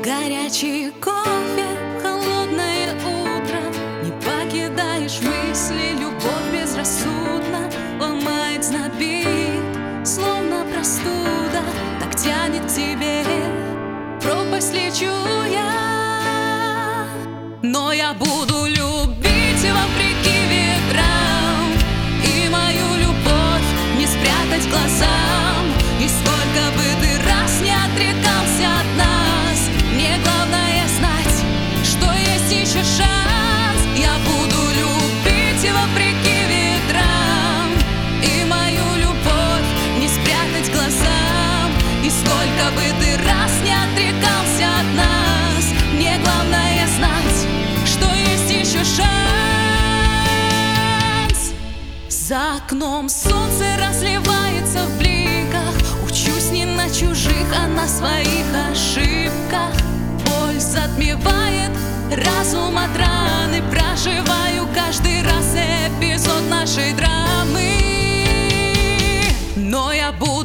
Горячий кофе, холодное утро, не покидаешь мысли, любовь безрассудна, ломает, знобит, словно простуда, так тянет к тебе, пропасть лечу я. Но я буду любить вопреки ветрам, и мою любовь не спрятать глазам. И сколько бы ты раз не отрекался от нас, мне главное знать, что есть еще шанс. Я буду любить вопреки ветрам, и мою любовь не спрятать глазам. И сколько бы ты раз не отрекался от нас, мне главное знать, что есть еще шанс. За окном солнце разливается в бликах, учусь не на чужих, а на своих ошибках. Боль затмевает разум от раны, проживаю каждый раз эпизод нашей драмы. Но я буду